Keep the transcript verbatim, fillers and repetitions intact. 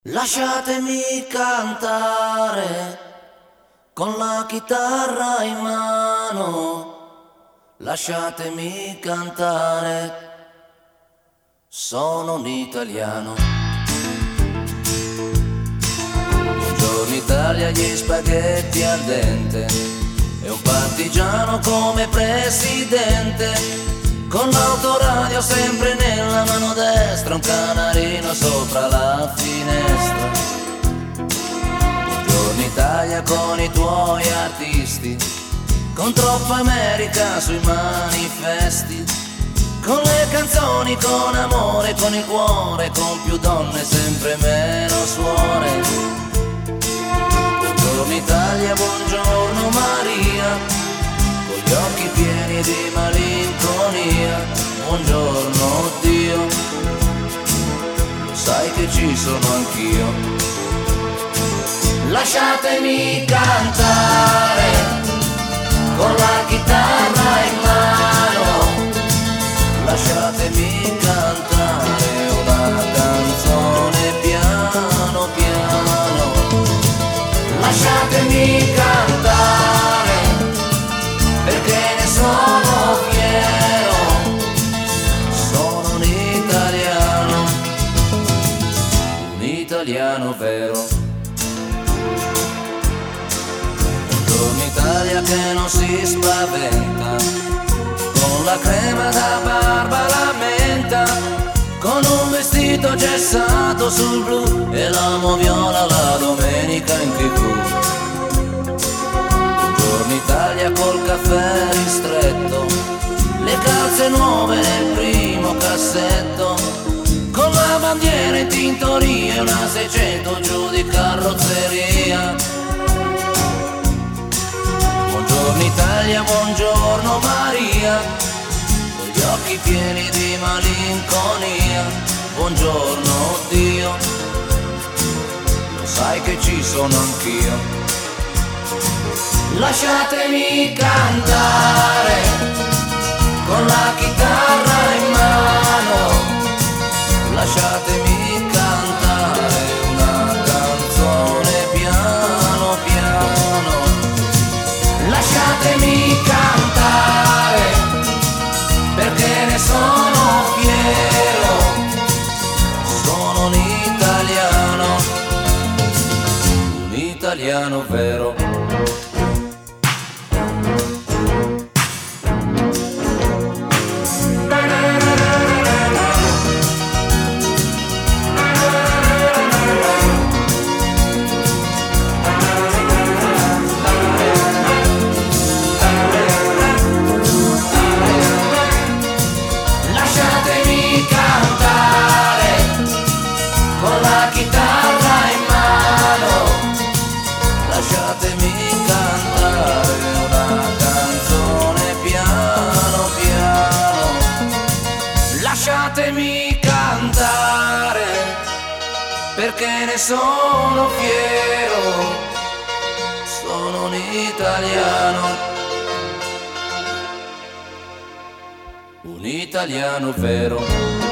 Lasciatemi cantare con la chitarra in mano, lasciatemi cantare, sono un italiano. Buongiorno Italia, gli spaghetti al dente e un partigiano come presidente, con l'autoradio sempre nella mano destra, un canarino sopra la finestra. Buongiorno Italia con i tuoi artisti, con troppa America sui manifesti, con le canzoni, con amore, con il cuore, con più donne, sempre meno suore. Buongiorno Italia, buongiorno Maria, con gli occhi pieni di malinconia. Buongiorno Dio, lo sai che ci sono anch'io. Lasciatemi cantare con la chitarra in mano, lasciatemi cantare una canzone piano piano. Lasciatemi cantare perché ne sono fiero, sono un italiano, un italiano vero. Buongiorno Italia che non si spaventa, con la crema da barba la menta, con un vestito gessato sul blu e l'amo viola la domenica in tivù. Buongiorno Italia col caffè ristretto, le calze nuove nel primo cassetto, con la bandiera in tintoria e una seicento giù di carrozzeria. Buongiorno Italia, buongiorno Maria, con gli occhi pieni di malinconia. Buongiorno Dio, lo sai che ci sono anch'io. Lasciatemi cantare con la chitarra in mano, lasciatemi cantare una canzone piano piano. Lasciatemi cantare perché ne sono fiero, sono un italiano, un italiano vero. Lasciatemi cantare una canzone piano piano. Lasciatemi cantare perché ne sono fiero, sono un italiano, un italiano vero.